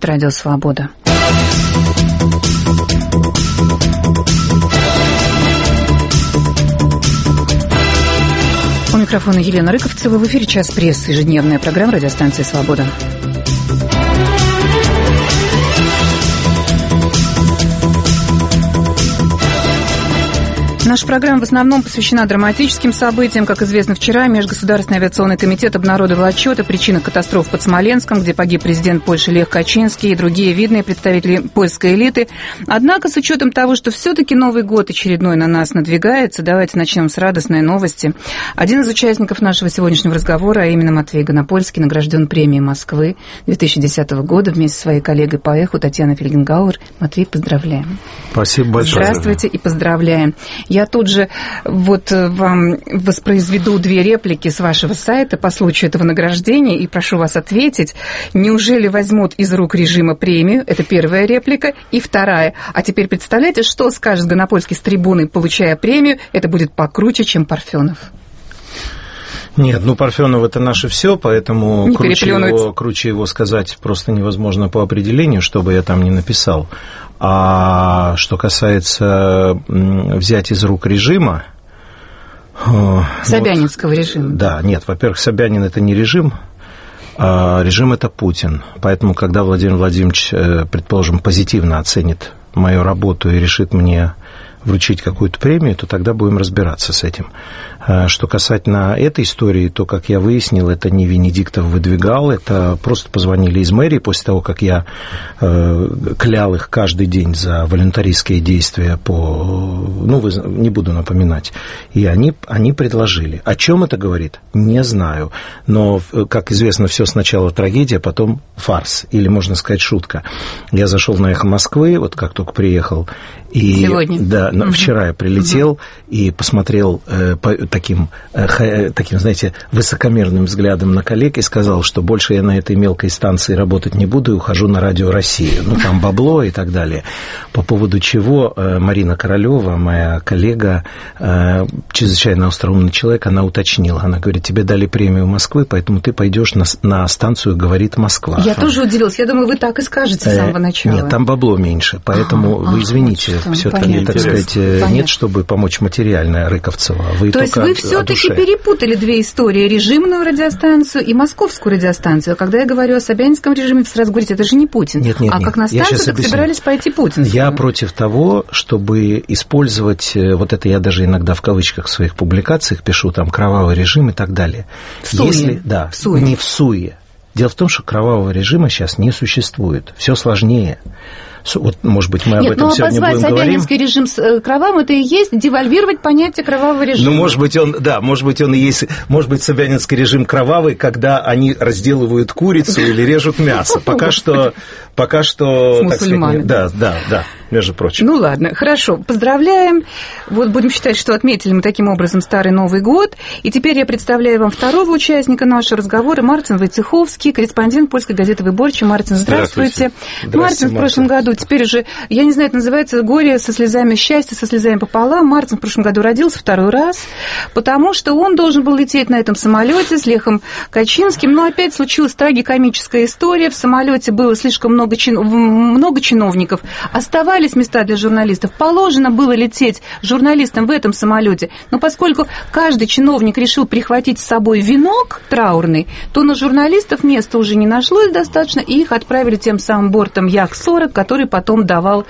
говорит Радио Свобода. У микрофона Елена Рыковцева. В эфире «Час прессы», ежедневная программа радиостанции «Свобода». Наша программа в основном посвящена драматическим событиям. Как известно, вчера Межгосударственный авиационный комитет обнародовал отчет о причинах катастроф под Смоленском, где погиб президент Польши Лех Качинский и другие видные представители польской элиты. Однако, с учетом того, что все-таки Новый год очередной на нас надвигается, давайте начнем с радостной новости. Один из участников нашего сегодняшнего разговора, а именно Матвей Гонопольский, награжден премией Москвы 2010 года вместе со своей коллегой по эху Татьяной Фельгенгауэр. Матвей, поздравляем. Спасибо большое. Здравствуйте и поздравляем. Я тут же вам воспроизведу 2 реплики с вашего сайта по случаю этого награждения и прошу вас ответить. Неужели возьмут из рук режима премию? Это первая реплика. И вторая. А теперь представляете, что скажет Гонопольский с трибуны, получая премию? Это будет покруче, чем Парфенов. Нет, Парфенов — это наше все, поэтому круче его сказать просто невозможно по определению, что бы я там ни написал. А что касается взять из рук режима... Собянинского режима. Да, нет, во-первых, Собянин — это не режим, а режим — это Путин. Поэтому, когда Владимир Владимирович, предположим, позитивно оценит мою работу и решит мне вручить какую-то премию, то тогда будем разбираться с этим. Что касательно этой истории, то, как я выяснил, это не Венедиктов выдвигал, это просто позвонили из мэрии после того, как я клял их каждый день за волюнтаристские действия не буду напоминать. И они предложили. О чем это говорит? Не знаю. Но, как известно, все сначала трагедия, потом фарс, или, можно сказать, шутка. Я зашел на «Эхо Москвы», вот как только приехал. Сегодня? Да, вчера я прилетел и посмотрел таким, знаете, высокомерным взглядом на коллег и сказал, что больше я на этой мелкой станции работать не буду и ухожу на Радио Россию. Там бабло и так далее. По поводу чего Марина Королева, моя коллега, чрезвычайно остроумный человек, она уточнила. Она говорит, тебе дали премию Москвы, поэтому ты пойдешь на станцию «Говорит Москва». Я тоже удивилась. Я думаю, вы так и скажете с самого начала. Нет, там бабло меньше, поэтому вы извините, все-таки, так сказать, нет, чтобы помочь материально Рыковцева. То есть вы все-таки перепутали 2 истории: режимную радиостанцию и московскую радиостанцию. Когда я говорю о собянинском режиме, вы сразу говорите, это же не Путин. Нет, как на станцию, так собирались пойти Путин. Я против того, чтобы использовать, вот это я даже иногда в кавычках в своих публикациях пишу, там, кровавый режим и так далее. Не в суе. Дело в том, что кровавого режима сейчас не существует. Все сложнее. Вот, может быть, мы об этом сегодня будем говорить. Собянинский режим кровавым, это и есть девальвировать понятие кровавого режима. Может быть, он и есть, может быть, собянинский режим кровавый, когда они разделывают курицу или режут мясо. Пока что, с мусульманами. Да, между прочим. Ладно, хорошо, поздравляем. Вот будем считать, что отметили мы таким образом Старый Новый год. И теперь я представляю вам второго участника нашего разговора, Мартин Войцеховский, корреспондент польской газеты «Выборче». Мартин, здравствуйте. Мартин, в прошлом году, теперь уже, я не знаю, это называется «Горе со слезами счастья, со слезами пополам». Мартин в прошлом году родился 2-й раз, потому что он должен был лететь на этом самолете с Лехом Качинским. Но опять случилась трагикомическая история. В самолете было слишком много чиновников. Оставались места для журналистов. Положено было лететь журналистам в этом самолете. Но поскольку каждый чиновник решил прихватить с собой венок траурный, то на журналистов места уже не нашлось достаточно, и их отправили тем самым бортом Як-40, который потом давал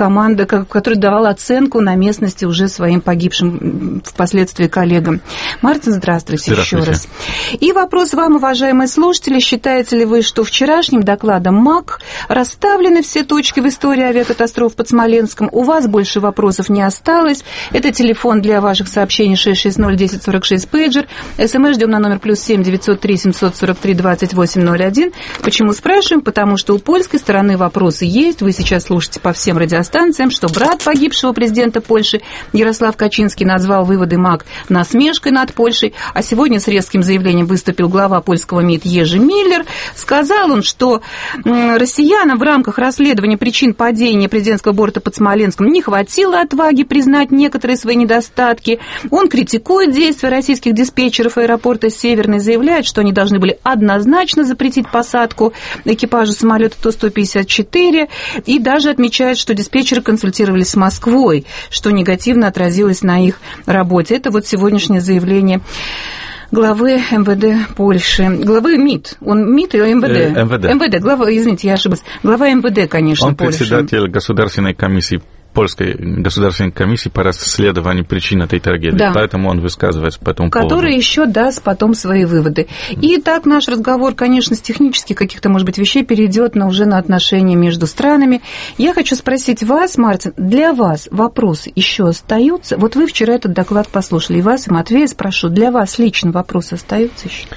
оценку на местности уже своим погибшим впоследствии коллегам. Мартин, здравствуйте еще раз. И вопрос вам, уважаемые слушатели. Считаете ли вы, что вчерашним докладом МАК расставлены все точки в истории авиакатастроф под Смоленском? У вас больше вопросов не осталось. Это телефон для ваших сообщений 660-1046, пейджер. СМС ждем на номер +7 903 743 2801. Почему спрашиваем? Потому что у польской стороны вопросы есть. Вы сейчас слушаете по всем радиостанциям, что брат погибшего президента Польши Ярослав Качинский назвал выводы МАК насмешкой над Польшей, а сегодня с резким заявлением выступил глава польского МИД Ежи Миллер. Сказал он, что россияне россиянам в рамках расследования причин падения президентского борта под Смоленском не хватило отваги признать некоторые свои недостатки. Он критикует действия российских диспетчеров аэропорта Северный, заявляет, что они должны были однозначно запретить посадку экипажа самолета Ту-154, и даже отмечает, что диспетчеры консультировались с Москвой, что негативно отразилось на их работе. Это вот сегодняшнее заявление главы МВД Польши, главы МИД, он МИД или МВД? МВД, глава, извините, я ошиблась, глава МВД, конечно, он Польши. Он председатель Государственной комиссии, Польской государственной комиссии по расследованию причин этой трагедии, да. Поэтому он высказывается по этому поводу. Который еще даст потом свои выводы. И так наш разговор, конечно, с технических каких-то, может быть, вещей перейдет уже на отношения между странами. Я хочу спросить вас, Мартин, для вас вопросы еще остаются? Вот вы вчера этот доклад послушали, и вас, и Матвея спрошу, для вас лично вопросы остаются еще?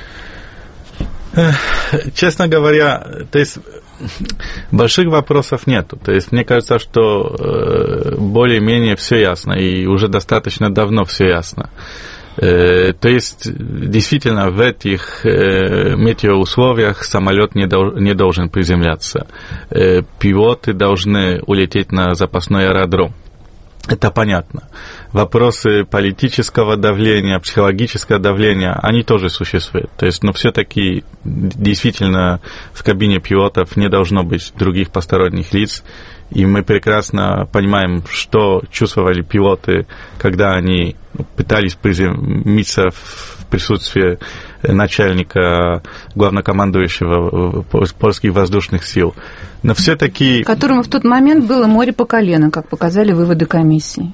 Честно говоря, то есть больших вопросов нету. То есть мне кажется, что более-менее все ясно, и уже достаточно давно все ясно. То есть действительно в этих метеоусловиях самолет не должен приземляться. Пилоты должны улететь на запасной аэродром. Это понятно. Вопросы политического давления, психологического давления, они тоже существуют. То есть, но все-таки действительно в кабине пилотов не должно быть других посторонних лиц. И мы прекрасно понимаем, что чувствовали пилоты, когда они пытались приземлиться в присутствии начальника, главнокомандующего польских воздушных сил. Но все-таки... Которому в тот момент было море по колено, как показали выводы комиссии.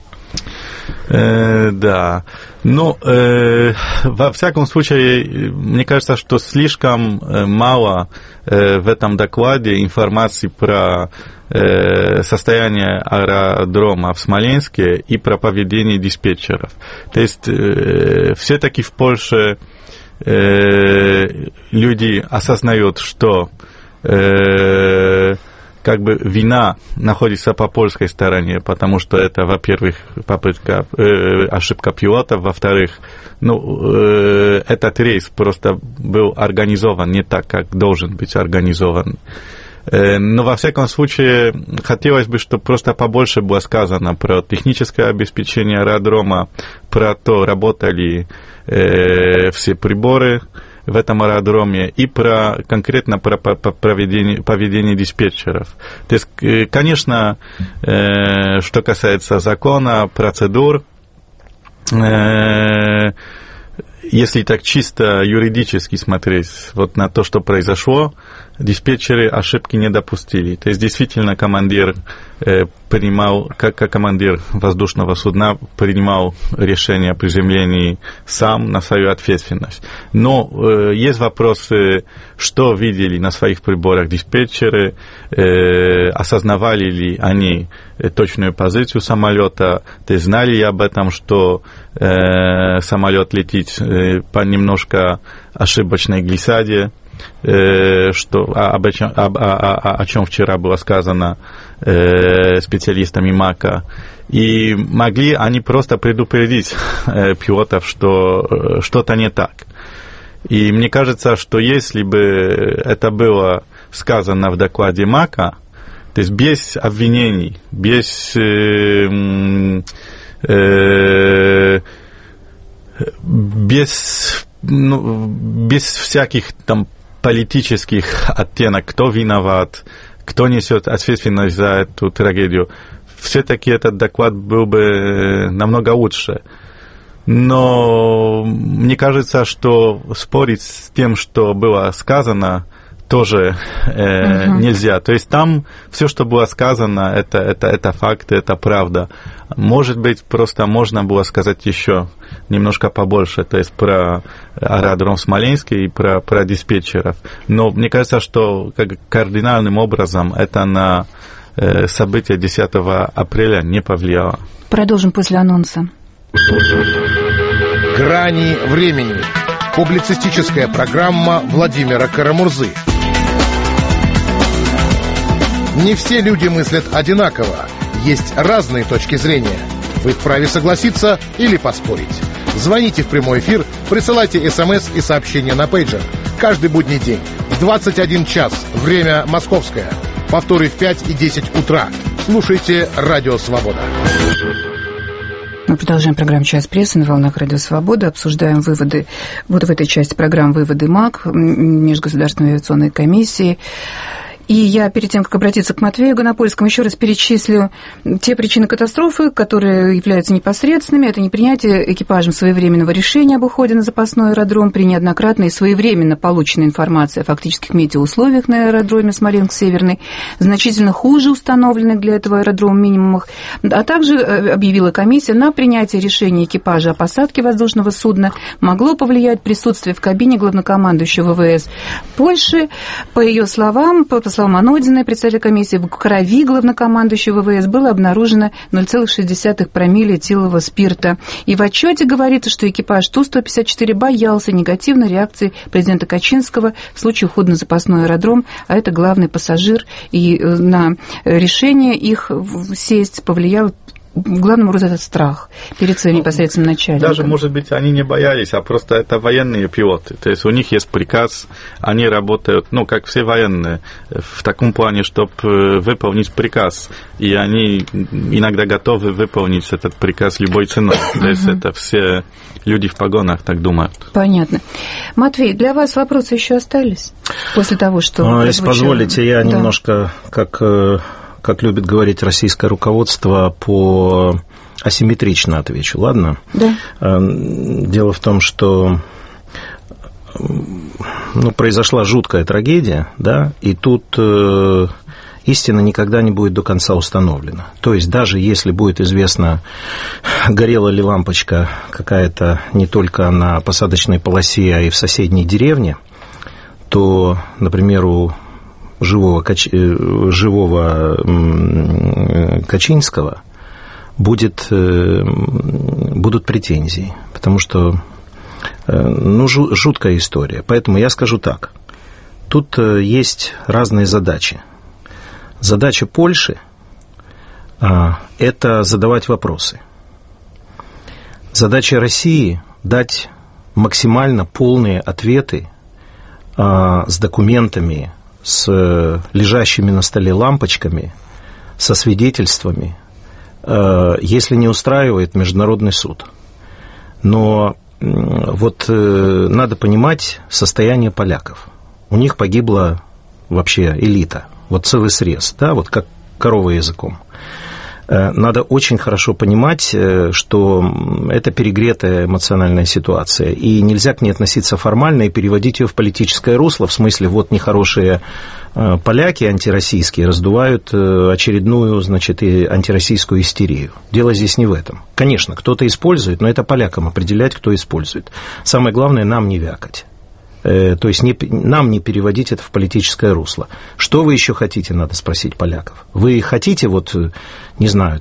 Да. Но, во всяком случае, мне кажется, что слишком мало в этом докладе информации про состояние аэродрома в Смоленске и про поведение диспетчеров. То есть, все-таки в Польше люди осознают, что как бы вина находится по польской стороне, потому что это, во-первых, ошибка пилота, во-вторых, этот рейс просто был организован не так, как должен быть организован. Но, во всяком случае, хотелось бы, чтобы просто побольше было сказано про техническое обеспечение аэродрома, про то, работали все приборы в этом аэродроме, и конкретно про поведение диспетчеров. То есть, конечно, что касается закона, процедур, если так чисто юридически смотреть вот на то, что произошло, диспетчеры ошибки не допустили. То есть, действительно, командир принимал, как командир воздушного судна, принимал решение о приземлении сам на свою ответственность. Но есть вопросы, что видели на своих приборах диспетчеры, осознавали ли они точную позицию самолета, то есть знали ли об этом, что самолет летит по немножко ошибочной глиссаде, что, о чем вчера было сказано специалистами МАКа, и могли они просто предупредить пилотов, что что-то не так. И мне кажется, что если бы это было сказано в докладе МАКа, то есть без обвинений, без всяких там политических оттенок, кто виноват, кто несет ответственность за эту трагедию, все-таки этот доклад был бы намного лучше. Но мне кажется, что спорить с тем, что было сказано, тоже нельзя. То есть там все, что было сказано, это факты, это правда. Может быть, просто можно было сказать еще немножко побольше, то есть про аэродром Смоленский и про диспетчеров. Но мне кажется, что кардинальным образом это на события 10 апреля не повлияло. Продолжим после анонса. «Грани времени». Публицистическая программа Владимира Карамурзы. Не все люди мыслят одинаково. Есть разные точки зрения. Вы вправе согласиться или поспорить. Звоните в прямой эфир, присылайте СМС и сообщения на пейджер. Каждый будний день в 21 час. Время московское. Повторы в 5 и 10 утра. Слушайте «Радио Свобода». Мы продолжаем программу «Час прессы» на волнах «Радио Свобода». Обсуждаем выводы, вот в этой части программы «Выводы МАК», Межгосударственной авиационной комиссии. И я перед тем, как обратиться к Матвею Гонопольскому, еще раз перечислю те причины катастрофы, которые являются непосредственными. Это непринятие экипажем своевременного решения об уходе на запасной аэродром при неоднократной и своевременно полученной информации о фактических метеоусловиях на аэродроме Смоленск-Северный, значительно хуже установленных для этого аэродрома минимумах, а также объявила комиссия, на принятие решения экипажа о посадке воздушного судна могло повлиять присутствие в кабине главнокомандующего ВВС Польши. По ее словам, по словам Анодиной, председателя комиссии, в крови главнокомандующего ВВС было обнаружено 0,6 промилле этилового спирта. И в отчете говорится, что экипаж Ту-154 боялся негативной реакции президента Качинского в случае ухода на запасной аэродром, а это главный пассажир, и на решение их сесть повлиял главным образом этот страх перед своим непосредственным начальником. Даже, может быть, они не боялись, а просто это военные пилоты. То есть у них есть приказ, они работают, ну, как все военные, в таком плане, чтобы выполнить приказ. И они иногда готовы выполнить этот приказ любой ценой. То есть это все люди в погонах так думают. Понятно. Матвей, для вас вопросы еще остались после того, что... Если позволите, я немножко, как любит говорить российское руководство, асимметрично отвечу, ладно? Да. Дело в том, что произошла жуткая трагедия, да, и тут истина никогда не будет до конца установлена. То есть даже если будет известно, горела ли лампочка какая-то не только на посадочной полосе, а и в соседней деревне, то, например, у живого Качинского будут претензии, потому что жуткая история. Поэтому я скажу так. Тут есть разные задачи. Задача Польши – это задавать вопросы. Задача России – дать максимально полные ответы с документами, с лежащими на столе лампочками, со свидетельствами, если не устраивает международный суд. Но вот надо понимать состояние поляков. У них погибла вообще элита, вот целый срез, да, вот как корова языком. Надо очень хорошо понимать, что это перегретая эмоциональная ситуация, и нельзя к ней относиться формально и переводить ее в политическое русло, в смысле, вот нехорошие поляки антироссийские раздувают очередную, значит, и антироссийскую истерию. Дело здесь не в этом. Конечно, кто-то использует, но это полякам определять, кто использует. Самое главное, нам не вякать. То есть нам не переводить это в политическое русло. Что вы еще хотите, надо спросить поляков. Вы хотите, не знаю,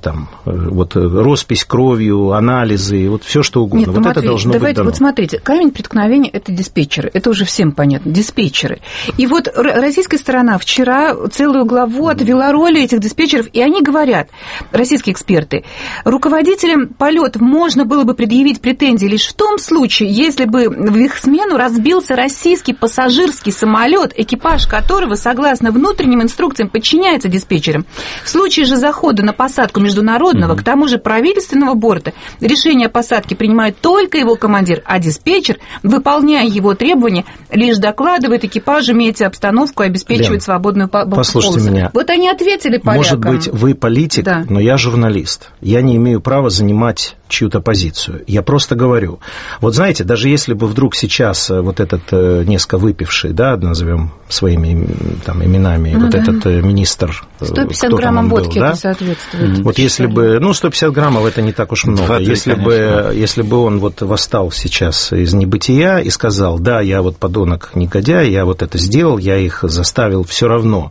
роспись кровью, анализы, все что угодно. Нет, это должно быть дано. Вот смотрите, камень преткновения – это диспетчеры. Это уже всем понятно, диспетчеры. И вот российская сторона вчера целую главу отвела роли этих диспетчеров, и они говорят, российские эксперты, руководителям полетов можно было бы предъявить претензии лишь в том случае, если бы в их смену разбился российский пассажирский самолет, экипаж которого, согласно внутренним инструкциям, подчиняется диспетчерам. В случае же захода на посадку международного, к тому же правительственного борта, решение о посадке принимает только его командир, а диспетчер, выполняя его требования, лишь докладывает экипажу метеообстановку и обеспечивает свободную полосу. Послушайте меня. Вот они ответили полякам. Может быть, вы политик, да, но я журналист. Я не имею права занимать чью-то позицию. Я просто говорю. Вот знаете, даже если бы вдруг сейчас вот этот несколько выпивший, да, назовем своими именами, вот этот министр... 150 граммов водки это соответствует. Вот если бы... 150 граммов это не так уж много. Если бы он восстал сейчас из небытия и сказал, да, я подонок негодяй, я это сделал, я их заставил, все равно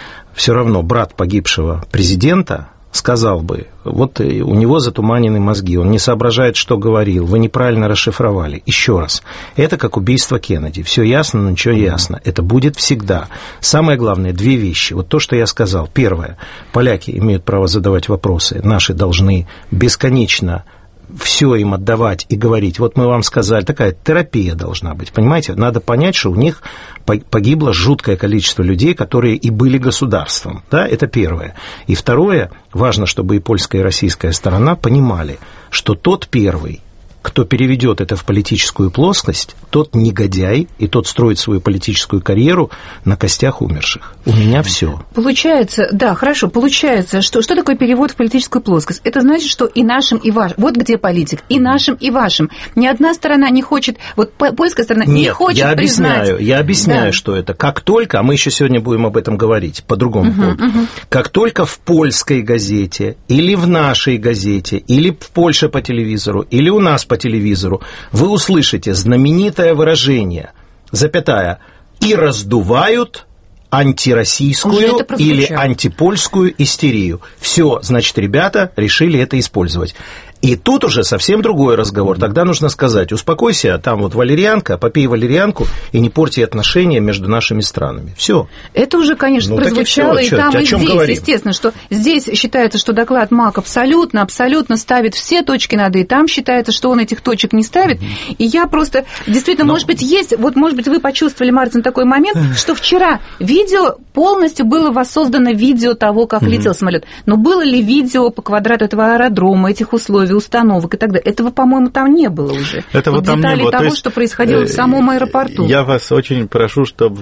брат погибшего президента сказал бы, у него затуманены мозги, он не соображает, что говорил, вы неправильно расшифровали. Еще раз, это как убийство Кеннеди. Все ясно, но ничего ясно. Это будет всегда. Самое главное, две вещи. То, что я сказал. Первое, поляки имеют право задавать вопросы. Наши должны бесконечно все им отдавать и говорить, вот мы вам сказали, такая терапия должна быть, понимаете? Надо понять, что у них погибло жуткое количество людей, которые и были государством, да, это первое. И второе, важно, чтобы и польская, и российская сторона понимали, что тот первый, кто переведет это в политическую плоскость, тот негодяй, и тот строит свою политическую карьеру на костях умерших. У меня все. Получается, да, хорошо, получается, что такое перевод в политическую плоскость? Это значит, что и нашим, и вашим. Вот где политик. И нашим, и вашим. Ни одна сторона не хочет, вот польская сторона не хочет признать. Я объясняю, что это. Как только, а мы еще сегодня будем об этом говорить, по другому поводу, как только в польской газете, или в нашей газете, или в Польше по телевизору, или у нас по телевизору, вы услышите знаменитое выражение, запятая, и раздувают антироссийскую или антипольскую истерию. Все, значит, ребята решили это использовать. И тут уже совсем другой разговор. Тогда нужно сказать, успокойся, там вот валерьянка, попей валерьянку и не порти отношения между нашими странами. Все. Это уже, конечно, прозвучало и там, и здесь. Говорим? Естественно, что здесь считается, что доклад МАК абсолютно ставит все точки над «и». И там считается, что он этих точек не ставит. И я просто, действительно, может быть, есть, вот, может быть, вы почувствовали, Мартин, такой момент, что вчера видео полностью было воссоздано видео того, как летел самолет. Но было ли видео по квадрату этого аэродрома, этих условий, установок и так далее? Этого, по-моему, там не было уже. Этого вот там деталей не было. того, что происходило в самом аэропорту. Я вас очень прошу, чтобы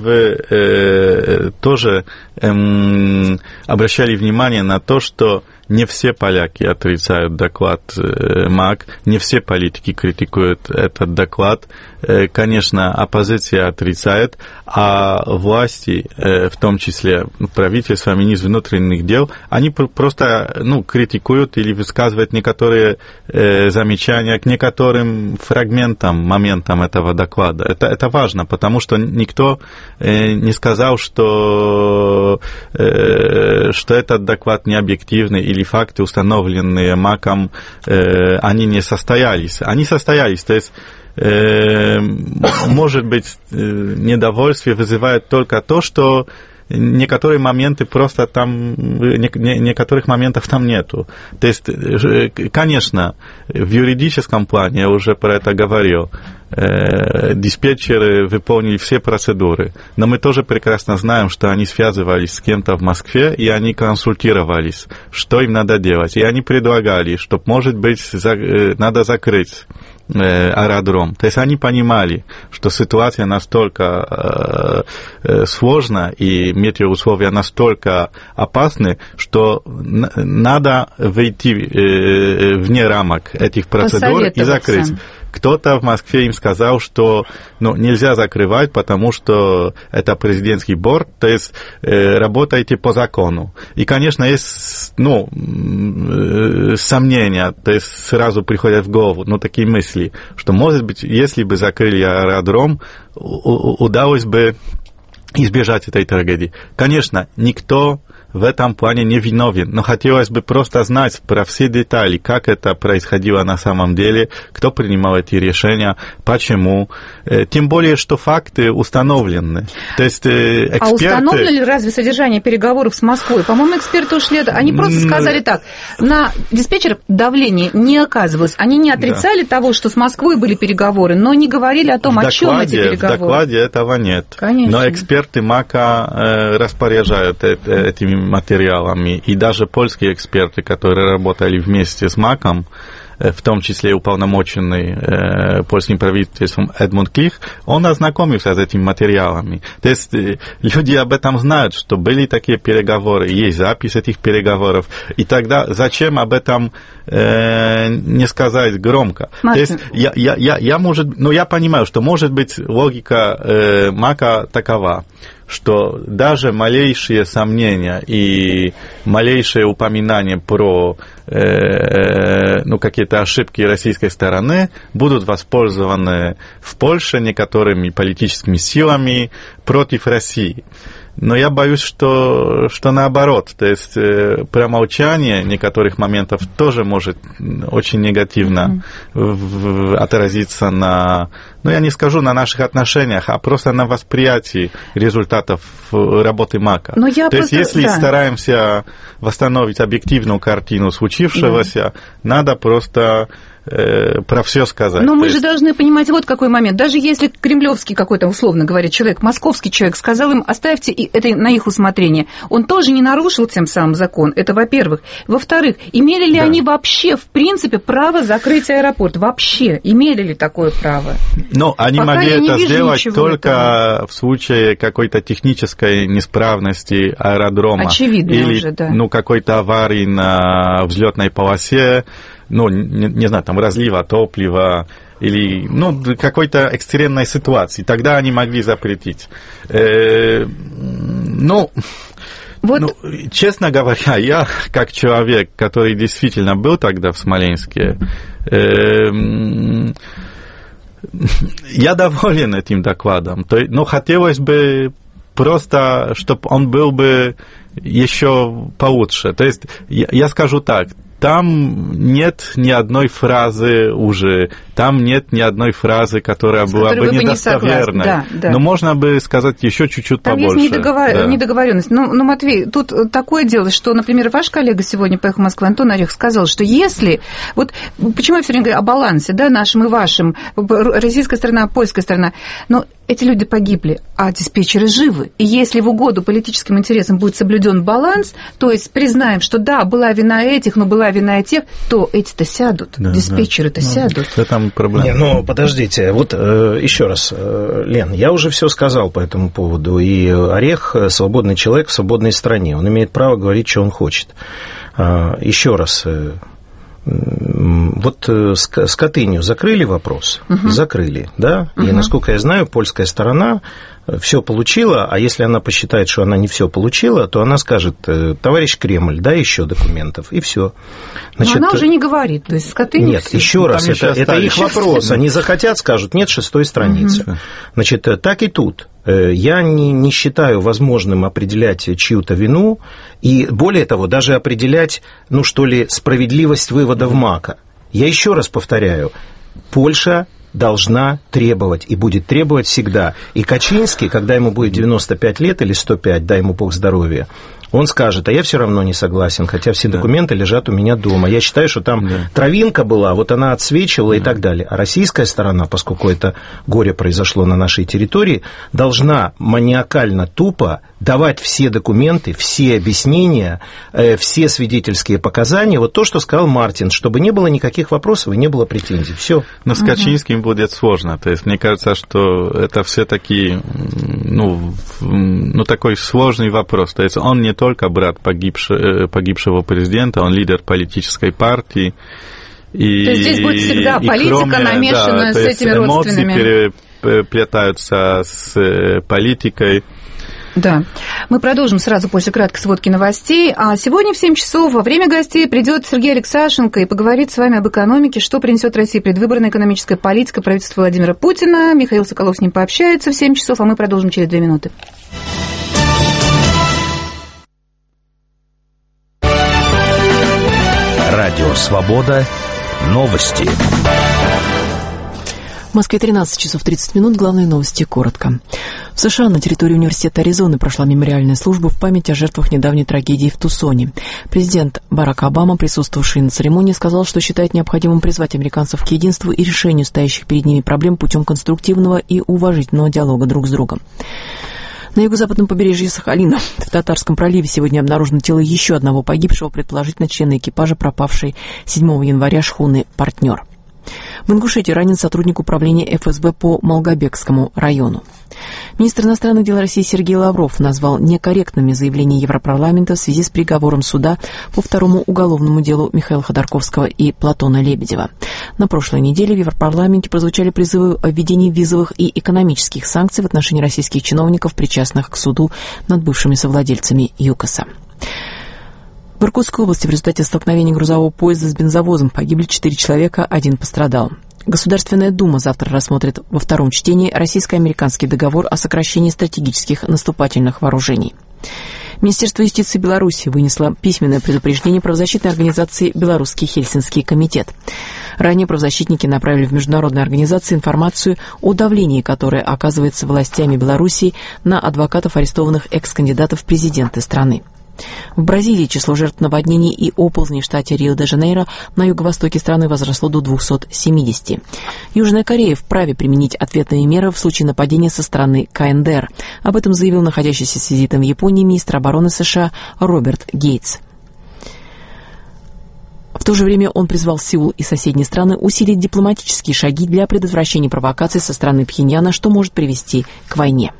вы тоже обращали внимание на то, что не все поляки отрицают доклад МАК, не все политики критикуют этот доклад. Конечно, оппозиция отрицает, а власти, в том числе правительство, министр внутренних дел, они просто критикуют или высказывают некоторые замечания к некоторым фрагментам, моментам этого доклада. Это важно, потому что никто не сказал, что этот доклад не объективный или факты, установленные МАКом, они не состоялись. Они состоялись, то есть может быть, недовольствие вызывает только то, что некоторые моменты просто там, некоторых моментов там нету. То есть, конечно, в юридическом плане, я уже про это говорил, диспетчеры выполнили все процедуры, но мы тоже прекрасно знаем, что они связывались с кем-то в Москве, и они консультировались, что им надо делать, и они предлагали, что, может быть, надо закрыть аэродром. То есть они понимали, что ситуация настолько сложна и метеоусловия настолько опасны, что надо выйти вне рамок этих процедур и закрыть. Кто-то в Москве им сказал, что нельзя закрывать, потому что это президентский борт, то есть работайте по закону. И, конечно, есть сомнения, то есть сразу приходят в голову такие мысли, что, может быть, если бы закрыли аэродром, удалось бы избежать этой трагедии. Конечно, никто в этом плане не виновен, но хотелось бы просто знать про все детали, как это происходило на самом деле, кто принимал эти решения, почему. Тем более, что факты установлены. То есть эксперты... А установлено ли разве содержание переговоров с Москвой? По-моему, эксперты ушли... Они просто сказали так, на диспетчеров давление не оказывалось. Они не отрицали того, что с Москвой были переговоры, но не говорили о том, о чем эти переговоры. В докладе этого нет. Конечно. Но эксперты МАКа распоряжают этими материалами, и даже польские эксперты, которые работали вместе с МАКом, в том числе уполномоченный польским правительством Эдмунд Клих, он ознакомился с этими материалами. То есть люди об этом знают, что были такие переговоры, есть запись этих переговоров, и тогда зачем об этом не сказать громко? Мартин. То есть я понимаю, что может быть логика МАКа такова, что даже малейшие сомнения и малейшее упоминание про какие-то ошибки российской стороны будут воспользованы в Польше некоторыми политическими силами против России. Но я боюсь, что наоборот, то есть промолчание некоторых моментов тоже может очень негативно отразиться на, я не скажу на наших отношениях, а просто на восприятии результатов работы МАКа. То есть если стараемся восстановить объективную картину случившегося, надо просто про все сказать. Но мы же должны понимать вот какой момент. Даже если кремлевский какой-то, условно говоря, человек, московский человек сказал им, оставьте это на их усмотрение, он тоже не нарушил тем самым закон. Это во-первых. Во-вторых, имели ли они вообще, в принципе, право закрыть аэропорт? Вообще, имели ли такое право? Ну, они могли это сделать только в случае какой-то технической неисправности аэродрома. Очевидно или, уже, да. Ну, какой-то аварии на взлетной полосе, ну, не знаю, там, разлива топлива, или, ну, какой-то экстренной ситуации. Тогда они могли запретить. Вот. Честно говоря, я, как человек, который действительно был тогда в Смоленске, я доволен этим докладом. Но хотелось бы просто, чтобы он был бы еще получше. То есть, я скажу так, там нет ни одной фразы уже, там нет ни одной фразы, которая была бы недостоверной. Да, да. Но можно бы сказать еще чуть-чуть там побольше. Есть недоговоренность. Но, Матвей, тут такое дело, что, например, ваш коллега сегодня поехал в Москву, Антон Орехов, сказал, что если... Вот почему я все время говорю о балансе, да, нашем и вашем, российская сторона, польская сторона, но эти люди погибли, а диспетчеры живы. И если в угоду политическим интересам будет соблюден баланс, то есть признаем, что да, была вина этих, но была вина и тех, то эти-то сядут, да, диспетчеры-то сядут. Это там проблема. Не, ну, подождите, вот еще раз, Лен, я уже все сказал по этому поводу, и Орех свободный человек в свободной стране, он имеет право говорить, что он хочет. Еще раз, вот с Катынью закрыли вопрос? Закрыли, да? И, насколько я знаю, польская сторона все получила, а если она посчитает, что она не все получила, то она скажет: товарищ Кремль, дай еще документов, и все. Значит, но она уже не говорит, то есть с Катынью. Нет, еще раз, это их вопрос. Они захотят, скажут: нет 6-й страницы. Значит, так и тут. Я не считаю возможным определять чью-то вину, и более того, даже определять, ну что ли, справедливость выводов МАКа. Я еще раз повторяю, Польша должна требовать и будет требовать всегда. И Качинский, когда ему будет 95 лет или 105, дай ему Бог здоровья, он скажет: а я все равно не согласен, хотя все документы лежат у меня дома. Я считаю, что там травинка была, вот она отсвечивала и так далее. А российская сторона, поскольку это горе произошло на нашей территории, должна маниакально тупо давать все документы, все объяснения, все свидетельские показания. Вот то, что сказал Мартин, чтобы не было никаких вопросов и не было претензий. Все. Но с Качинским будет сложно. То есть мне кажется, что это все-таки такой сложный вопрос. То есть он не только брат погибшего президента, он лидер политической партии. И, то есть здесь будет всегда политика, намешанная с этими родственными. Эмоции переплетаются с политикой. Да. Мы продолжим сразу после краткой сводки новостей. А сегодня в 7 часов во время гостей придет Сергей Алексашенко и поговорит с вами об экономике, что принесет России предвыборная экономическая политика правительства Владимира Путина. Михаил Соколов с ним пообщается в 7 часов, а мы продолжим через 2 минуты. Радио «Свобода». Новости. В Москве 13 часов 30 минут. Главные новости коротко. В США на территории университета Аризоны прошла мемориальная служба в память о жертвах недавней трагедии в Тусоне. Президент Барак Обама, присутствовавший на церемонии, сказал, что считает необходимым призвать американцев к единству и решению стоящих перед ними проблем путем конструктивного и уважительного диалога друг с другом. На юго-западном побережье Сахалина в Татарском проливе сегодня обнаружено тело еще одного погибшего, предположительно члена экипажа пропавшей 7 января шхуны «Партнер». В Ингушетии ранен сотрудник управления ФСБ по Малгобекскому району. Министр иностранных дел России Сергей Лавров назвал некорректными заявления Европарламента в связи с приговором суда по второму уголовному делу Михаила Ходорковского и Платона Лебедева. На прошлой неделе в Европарламенте прозвучали призывы о введении визовых и экономических санкций в отношении российских чиновников, причастных к суду над бывшими совладельцами ЮКОСа. В Иркутской области в результате столкновения грузового поезда с бензовозом погибли 4 человека, 1 пострадал. Государственная Дума завтра рассмотрит во втором чтении российско-американский договор о сокращении стратегических наступательных вооружений. Министерство юстиции Беларуси вынесло письменное предупреждение правозащитной организации «Белорусский Хельсинский комитет». Ранее правозащитники направили в международные организации информацию о давлении, которое оказывается властями Белоруссии на адвокатов арестованных экс-кандидатов в президенты страны. В Бразилии число жертв наводнений и оползней в штате Рио-де-Жанейро на юго-востоке страны возросло до 270. Южная Корея вправе применить ответные меры в случае нападения со стороны КНДР. Об этом заявил находящийся с визитом в Японии министр обороны США Роберт Гейтс. В то же время он призвал Сеул и соседние страны усилить дипломатические шаги для предотвращения провокаций со стороны Пхеньяна, что может привести к войне.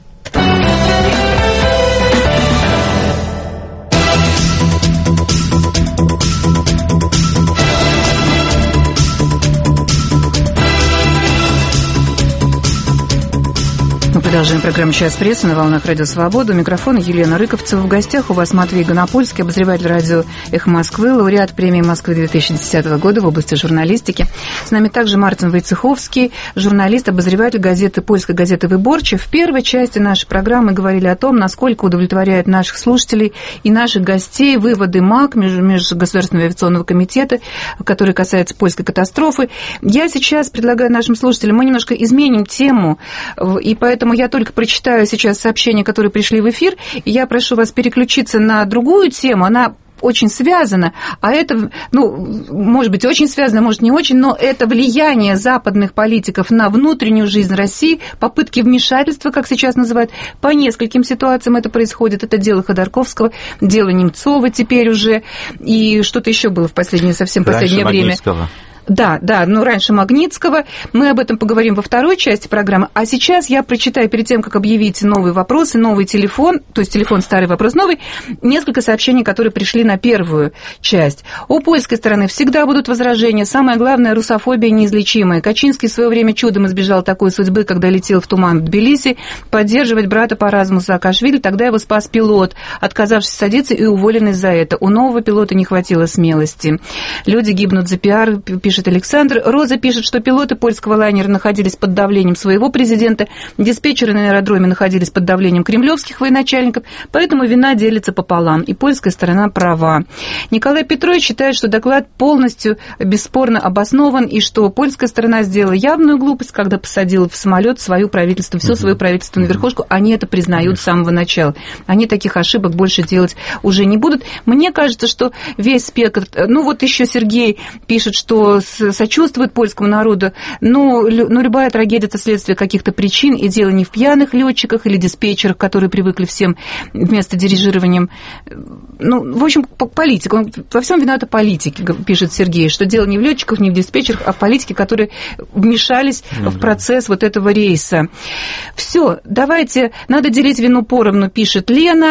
Мы продолжаем программу «Час прессы» на волнах Радио Свобода. У микрофона Елена Рыковцева. В гостях у вас Матвей Гонопольский, обозреватель радио «Эхо Москвы», лауреат премии Москвы 2010 года в области журналистики. С нами также Мартин Войцеховский, журналист, обозреватель газеты, польской газеты «Выборче». В первой части нашей программы говорили о том, насколько удовлетворяют наших слушателей и наших гостей выводы МАК, Межгосударственного авиационного комитета, которые касаются польской катастрофы. Я сейчас предлагаю нашим слушателям, мы немножко изменим тему, и поэтому я только прочитаю сейчас сообщения, которые пришли в эфир, и я прошу вас переключиться на другую тему, она очень связана, а это, может быть, очень связано, может, не очень, но это влияние западных политиков на внутреннюю жизнь России, попытки вмешательства, как сейчас называют, по нескольким ситуациям это происходит. Это дело Ходорковского, дело Немцова теперь уже, и что-то еще было в последнее время. Магнитского. Да, раньше Магнитского. Мы об этом поговорим во второй части программы. А сейчас я прочитаю, перед тем, как объявить новые вопросы, новый телефон, то есть телефон старый, вопрос новый, несколько сообщений, которые пришли на первую часть. У польской стороны всегда будут возражения. Самое главное, русофобия неизлечимая. Качинский в свое время чудом избежал такой судьбы, когда летел в туман в Тбилиси, поддерживать брата по разуму Саакашвили. Тогда его спас пилот, отказавшись садиться и уволенный за это. У нового пилота не хватило смелости. Люди гибнут за пиар, пишет Александр. Роза пишет, что пилоты польского лайнера находились под давлением своего президента, диспетчеры на аэродроме находились под давлением кремлевских военачальников, поэтому вина делится пополам, и польская сторона права. Николай Петрович считает, что доклад полностью бесспорно обоснован, и что польская сторона сделала явную глупость, когда посадила в самолет свое правительство, все свое правительство на верхушку. Они это признают с самого начала. Они таких ошибок больше делать уже не будут. Мне кажется, что весь спектр... еще Сергей пишет, что сочувствует польскому народу, но любая трагедия – это следствие каких-то причин, и дело не в пьяных летчиках или диспетчерах, которые привыкли всем вместо дирижированием. В общем, политика. Во всем виноваты политики, пишет Сергей, что дело не в летчиках, не в диспетчерах, а в политике, которые вмешались в процесс вот этого рейса. Все, давайте, надо делить вину поровну, пишет Лена.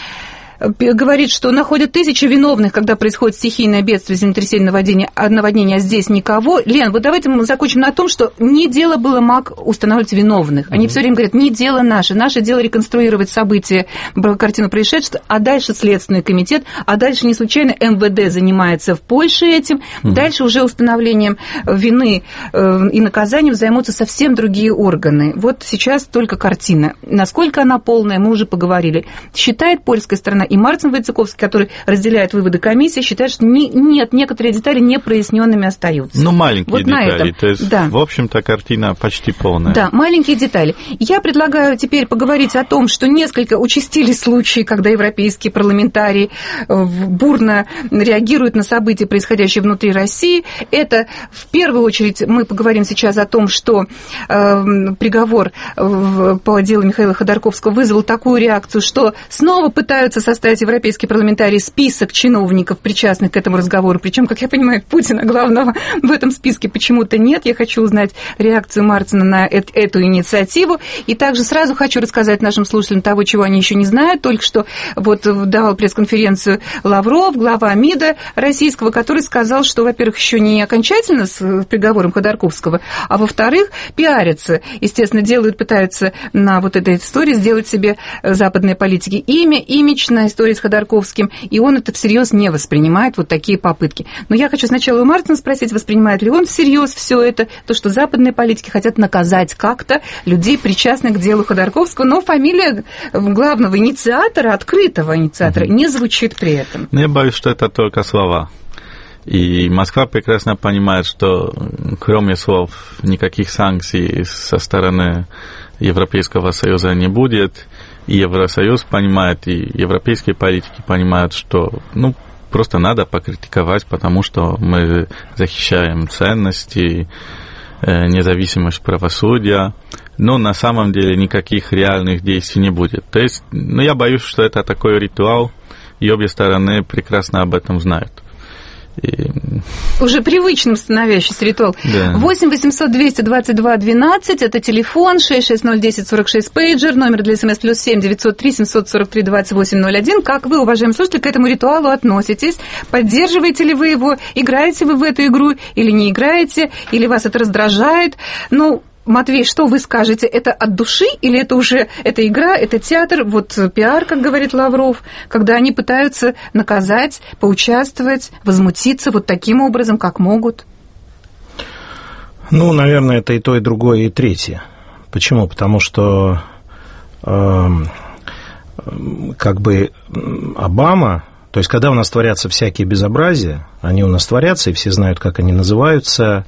Говорит, что находят тысячи виновных, когда происходит стихийное бедствие, землетрясение, наводнение, а здесь никого. Лен, вот давайте мы закончим на том, что не дело было МАК устанавливать виновных. Они все время говорят, не дело наше. Наше дело реконструировать события, картину происшедшего, а дальше Следственный комитет, а дальше не случайно МВД занимается в Польше этим. Дальше уже установлением вины и наказанием займутся совсем другие органы. Вот сейчас только картина. Насколько она полная, мы уже поговорили. Считает польская сторона, и Мартин Войцеховский, который разделяет выводы комиссии, считает, что нет, некоторые детали непроясненными остаются. Маленькие детали. То есть, в общем-то, картина почти полная. Да, маленькие детали. Я предлагаю теперь поговорить о том, что несколько участились случаи, когда европейские парламентарии бурно реагируют на события, происходящие внутри России. Это, в первую очередь, мы поговорим сейчас о том, что приговор по делу Михаила Ходорковского вызвал такую реакцию, что снова пытаются составить европейские парламентарии список чиновников, причастных к этому разговору. Причем, как я понимаю, Путина главного в этом списке почему-то нет. Я хочу узнать реакцию Мартина на эту инициативу. И также сразу хочу рассказать нашим слушателям того, чего они еще не знают. Только что давал пресс-конференцию Лавров, глава МИДа российского, который сказал, что, во-первых, еще не окончательно с приговором Ходорковского, а во-вторых, пиарятся. Естественно, пытаются на этой истории сделать себе западные политики имидж на истории с Ходорковским, и он это всерьез не воспринимает, такие попытки. Но я хочу сначала у Мартина спросить, воспринимает ли он всерьез все это, то, что западные политики хотят наказать как-то людей, причастных к делу Ходорковского, но фамилия главного инициатора, открытого инициатора, не звучит при этом. Я боюсь, что это только слова. И Москва прекрасно понимает, что кроме слов никаких санкций со стороны Европейского Союза не будет. и Евросоюз понимает, и европейские политики понимают, что, просто надо покритиковать, потому что мы защищаем ценности, независимость правосудия, но на самом деле никаких реальных действий не будет. То есть, я боюсь, что это такой ритуал, и обе стороны прекрасно об этом знают. Уже привычным становящийся ритуал. Да. 8 800 222 12, это телефон, 6601046 пейджер, номер для СМС +7 903 743 2801. Как вы, уважаемые слушатели, к этому ритуалу относитесь? Поддерживаете ли вы его? Играете вы в эту игру или не играете? Или вас это раздражает? Матвей, что вы скажете? Это от души или это уже это игра, это театр, пиар, как говорит Лавров, когда они пытаются наказать, поучаствовать, возмутиться таким образом, как могут? Наверное, это и то, и другое, и третье. Почему? Потому что Обама, то есть когда у нас творятся всякие безобразия, они у нас творятся, и все знают, как они называются,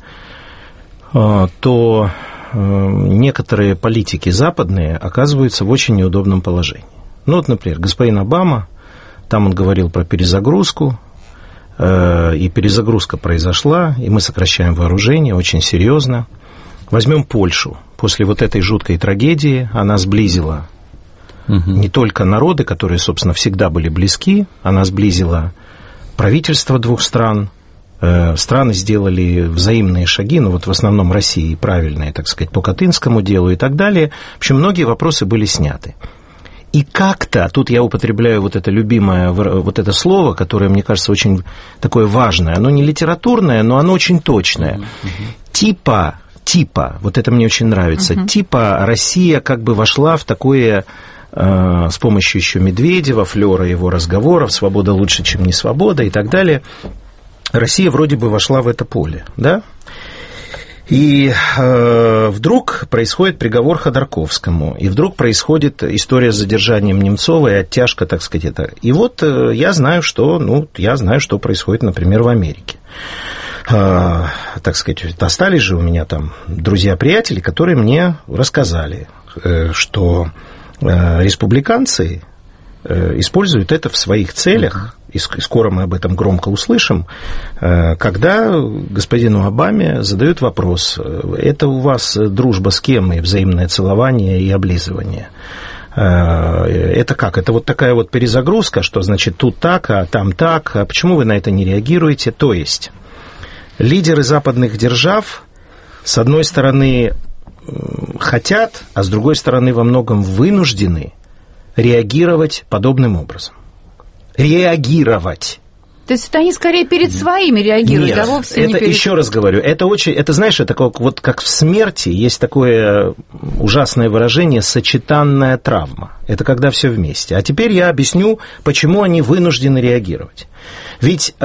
то некоторые политики западные оказываются в очень неудобном положении. Например, господин Обама, там он говорил про перезагрузку, и перезагрузка произошла, и мы сокращаем вооружение очень серьезно. Возьмем Польшу. После этой жуткой трагедии она сблизила не только народы, которые, собственно, всегда были близки, она сблизила правительства двух стран. Страны сделали взаимные шаги, в основном России правильные, так сказать, по Катынскому делу и так далее. В общем, многие вопросы были сняты. И как-то, тут я употребляю это любимое, это слово, которое, мне кажется, очень такое важное, оно не литературное, но оно очень точное. Типа, это мне очень нравится, Россия вошла в такое, с помощью еще Медведева, Флёра, его разговоров, свобода лучше, чем не свобода и так далее. Россия вроде бы вошла в это поле, да? И вдруг происходит приговор Ходорковскому, и вдруг происходит история с задержанием Немцова и оттяжка, так сказать, это. И я знаю, что происходит, например, в Америке. Так сказать, остались же у меня там друзья-приятели, которые мне рассказали, что республиканцы используют это в своих целях, и скоро мы об этом громко услышим, когда господину Обаме задают вопрос: это у вас дружба с кем и взаимное целование и облизывание? Это как? Это такая перезагрузка, что значит тут так, а там так, а почему вы на это не реагируете? То есть лидеры западных держав, с одной стороны, хотят, а с другой стороны, во многом вынуждены реагировать подобным образом. Реагировать. То есть это они скорее перед своими реагируют, а вовсе не перед... Еще раз говорю, это знаешь, это как в смерти есть такое ужасное выражение «сочетанная травма». Это когда все вместе. А теперь я объясню, почему они вынуждены реагировать. Ведь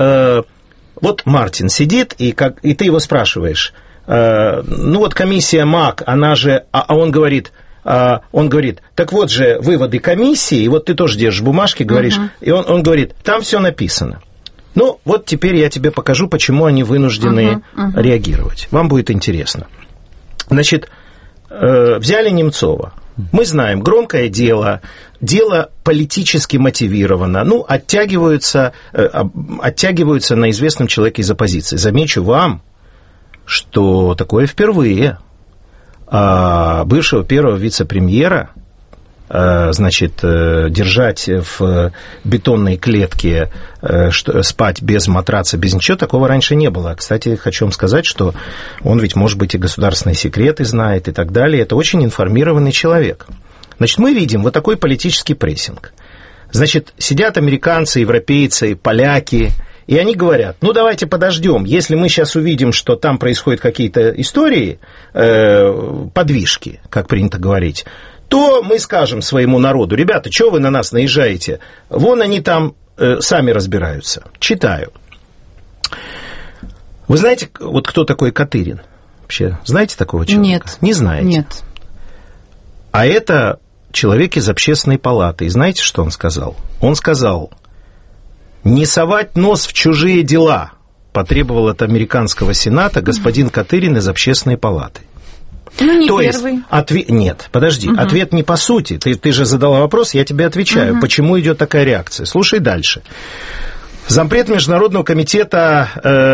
Мартин сидит, и ты его спрашиваешь, комиссия МАК, она же... Он говорит, так вот же выводы комиссии, и ты тоже держишь бумажки, говоришь, и он говорит, там все написано. Теперь я тебе покажу, почему они вынуждены реагировать. Вам будет интересно. Значит, взяли Немцова. Мы знаем, громкое дело политически мотивировано. Оттягиваются на известном человеке из оппозиции. Замечу вам, что такое впервые. Бывшего первого вице-премьера, держать в бетонной клетке, спать без матраца, без ничего, такого раньше не было. Кстати, хочу вам сказать, что он ведь, может быть, и государственные секреты знает и так далее. Это очень информированный человек. Значит, мы видим такой политический прессинг. Значит, сидят американцы, европейцы, поляки, и они говорят, давайте подождем, если мы сейчас увидим, что там происходят какие-то истории, подвижки, как принято говорить, то мы скажем своему народу: ребята, что вы на нас наезжаете? Вон они там сами разбираются. Читаю. Вы знаете, кто такой Катырин? Вообще, знаете такого человека? Нет. Не знаете? Нет. А это человек из Общественной палаты. И знаете, что он сказал? Он сказал: не совать нос в чужие дела, потребовал от американского сената господин Катырин из Общественной палаты. Ну, не То первый. Есть, нет, подожди, ответ не по сути. Ты же задала вопрос, я тебе отвечаю. Почему идет такая реакция? Слушай дальше. Зампред Международного комитета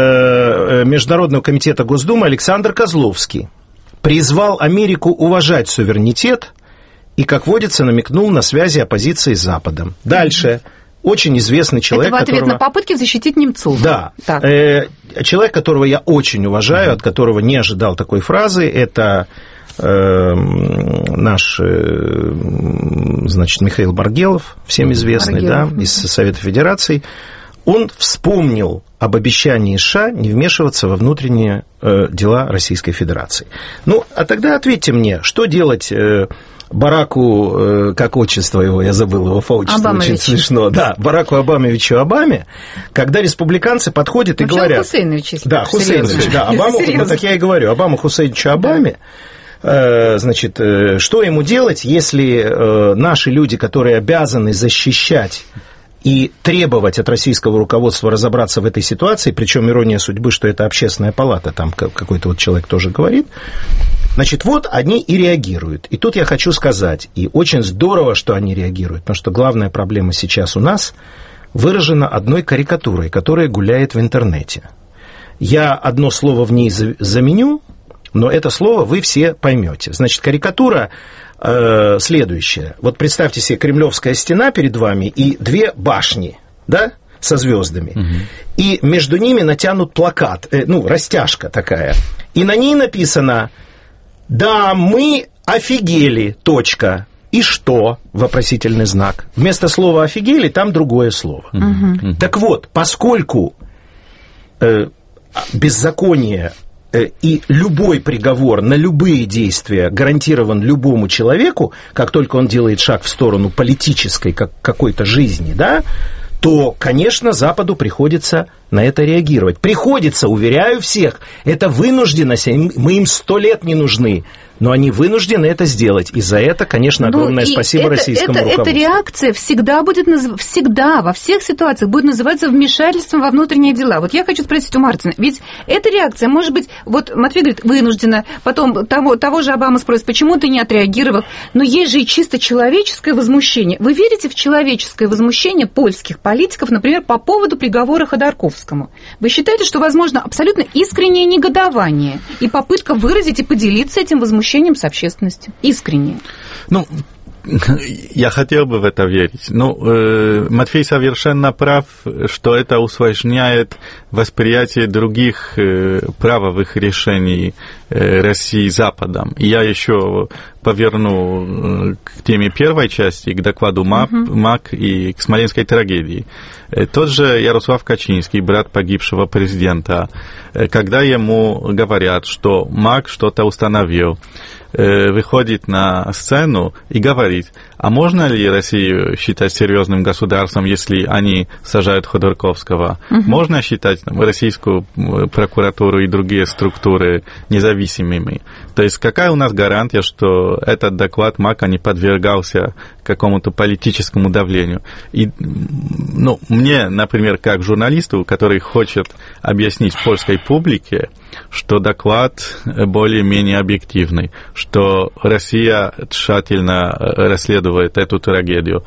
Госдумы Александр Козловский призвал Америку уважать суверенитет и, как водится, намекнул на связи оппозиции с Западом. Дальше. Очень известный человек, это в ответ на попытки защитить Немцова. Да. Человек, которого я очень уважаю, от которого не ожидал такой фразы, это наш, значит, Михаил Маргелов, всем известный, да, из Совета Федерации. Он вспомнил об обещании США не вмешиваться во внутренние дела Российской Федерации. Ну, а тогда ответьте мне, что делать Бараку, как отчество его, я забыл его отчество, очень смешно, да, Бараку Обамовичу Обаме, когда республиканцы подходят и говорят... Хусейнович, да, Хусейнович, да, Обаму, ну, так я и говорю, Обаму Хусейновичу Обаме, значит, что ему делать, если наши люди, которые обязаны защищать и требовать от российского руководства разобраться в этой ситуации, причем ирония судьбы, что это общественная палата, там какой-то вот человек тоже говорит, значит, вот они и реагируют. И тут я хочу сказать, и очень здорово, что они реагируют, потому что главная проблема сейчас у нас выражена одной карикатурой, которая гуляет в интернете. Я одно слово в ней заменю, но это слово вы все поймете. Значит, карикатура следующее. Вот представьте себе Кремлевская стена перед вами и две башни, да, со звездами. И между ними натянут плакат, растяжка такая. И на ней написано: «Да, мы офигели, точка». И что? Вопросительный знак. Вместо слова «офигели» там другое слово. Так вот, поскольку беззаконие и любой приговор на любые действия гарантирован любому человеку, как только он делает шаг в сторону политической какой-то жизни, да, то, конечно, Западу приходится на это реагировать. Приходится, уверяю всех, это вынужденно, мы им 100 лет не нужны, но они вынуждены это сделать. И за это, конечно, огромное спасибо российскому руководству. Эта реакция всегда будет, всегда, во всех ситуациях будет называться вмешательством во внутренние дела. Вот я хочу спросить у Мартина, ведь эта реакция, может быть, вот Матвей говорит, вынуждена, потом того же Обама спросит, почему ты не отреагировал, но есть же и чисто человеческое возмущение. Вы верите в человеческое возмущение польских политиков, например, по поводу приговора Ходорковскому? Вы считаете, что возможно абсолютно искреннее негодование и попытка выразить и поделиться этим возмущением с общественностью? Искренне. Ну, я хотел бы в это верить. Но Матвей совершенно прав, что это усложняет восприятие других правовых решений России Западом. И я еще поверну к теме первой части, к докладу МАК и к Смоленской трагедии. Тот же Ярослав Качинский, брат погибшего президента, когда ему говорят, что МАК что-то установил, выходит на сцену и говорит, а можно ли Россию считать серьезным государством, если они сажают Ходорковского? Можно считать российскую прокуратуру и другие структуры независимыми? То есть какая у нас гарантия, что этот доклад МАКа не подвергался какому-то политическому давлению? И, мне, например, как журналисту, который хочет объяснить польской публике, что доклад более-менее объективный, что Россия тщательно расследует эту трагедию.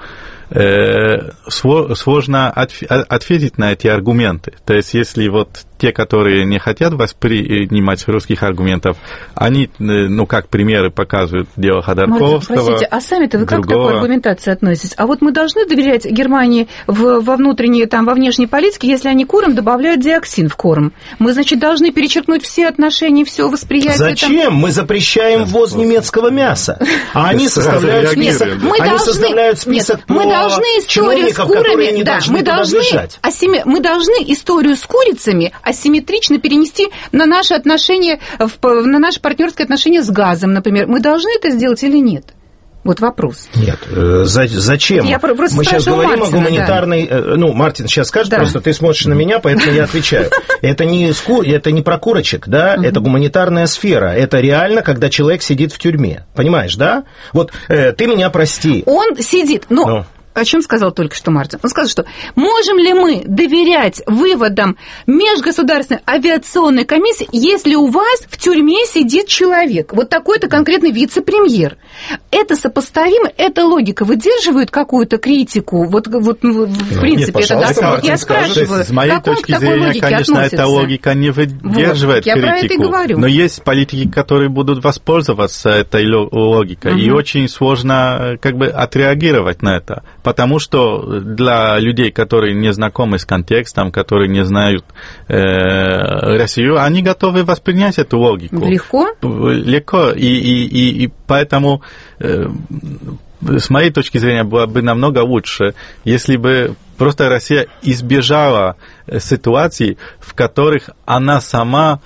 Сложно ответить на эти аргументы. То есть, если вот те, которые не хотят воспринимать русских аргументов, они, как примеры показывают дело Ходорковского. Простите, а сами-то вы как к такой аргументации относитесь? А вот мы должны доверять Германии во внутренней, во внешней политике, если они курам добавляют диоксин в корм? Мы, значит, должны перечеркнуть все отношения, все восприятие. Зачем? Мы запрещаем ввоз немецкого мяса. А они составляют список мы должны историю с курами, мы должны историю с курицами асимметрично перенести на наши отношения, на наши партнерские отношения с газом, например. Мы должны это сделать или нет? Вот вопрос. Нет, зачем? Мы сейчас говорим о гуманитарной... Да. Мартин сейчас скажет, просто ты смотришь на меня, поэтому я отвечаю. Это не про курочек, да, это гуманитарная сфера. Это реально, когда человек сидит в тюрьме. Понимаешь, да? Вот ты меня прости. Он сидит, о чем сказал только что Мартин? Он сказал, что можем ли мы доверять выводам Межгосударственной авиационной комиссии, если у вас в тюрьме сидит человек, вот такой-то конкретный вице-премьер? Это сопоставимо? Эта логика выдерживает какую-то критику? Вот в принципе, нет, это я спрашиваю, с моей точки зрения, конечно, эта логика не выдерживает критику. Я про это и говорю. Но есть политики, которые будут воспользоваться этой логикой, и очень сложно как бы отреагировать на это, потому что для людей, которые не знакомы с контекстом, которые не знают Россию, они готовы воспринять эту логику. Легко? Легко, и поэтому с моей точки зрения было бы намного лучше, если бы просто Россия избежала ситуаций, в которых она сама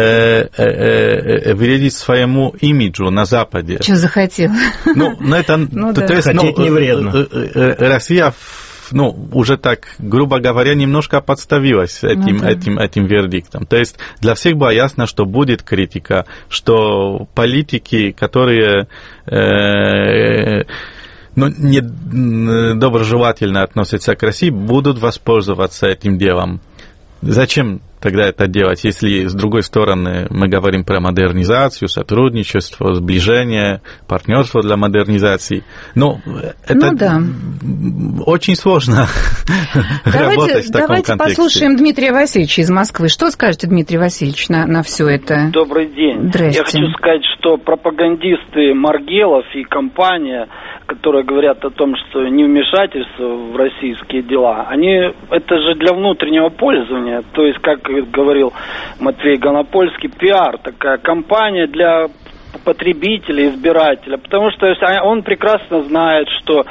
вредит своему имиджу на Западе. Что захотела? Хотеть не вредно. Россия уже так, грубо говоря, немножко подставилась этим вердиктом. То есть для всех было ясно, что будет критика, что политики, которые недоброжелательно относятся к России, будут воспользоваться этим делом. Зачем тогда это делать, если, с другой стороны, мы говорим про модернизацию, сотрудничество, сближение, партнерство для модернизации? Это очень сложно работать в таком контексте. Давайте послушаем Дмитрия Васильевича из Москвы. Что скажете, Дмитрий Васильевич, на все это? Добрый день. Здрасте. Я хочу сказать, что пропагандисты Маргелов и компания, которые говорят о том, что невмешательство в российские дела, это же для внутреннего пользования, то есть, как говорил Матвей Гонопольский, пиар, такая кампания для потребителя, избирателя, потому что он прекрасно знает, что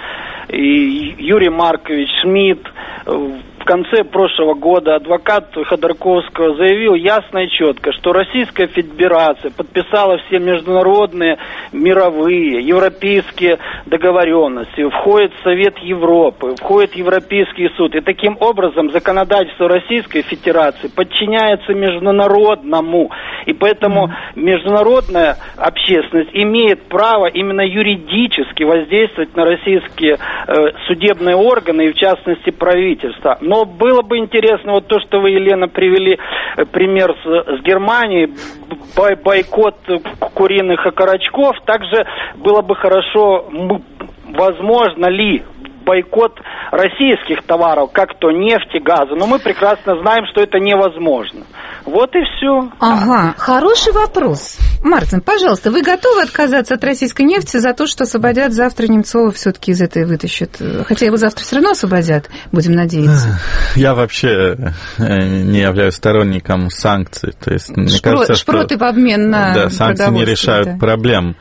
и Юрий Маркович Шмидт в конце прошлого года, адвокат Ходорковского, заявил ясно и четко, что Российская Федерация подписала все международные, мировые, европейские договоренности, входит в Совет Европы, входит в Европейский суд. И таким образом законодательство Российской Федерации подчиняется международному. И поэтому международная общественность имеет право именно юридически воздействовать на российские судебные органы и, в частности, правительство. Но было бы интересно, вот то, что вы, Елена, привели пример с Германией, бойкот куриных окорочков, также было бы хорошо, возможно ли бойкот российских товаров, как то нефти, газа, но мы прекрасно знаем, что это невозможно. Вот и все. Ага, хороший вопрос. Мартин, пожалуйста, вы готовы отказаться от российской нефти за то, что освободят завтра Немцова, все-таки из этой вытащат? Хотя его завтра все равно освободят, будем надеяться. Я вообще не являюсь сторонником санкций. То есть, мне кажется, шпроты в обмен на санкции не решают проблем.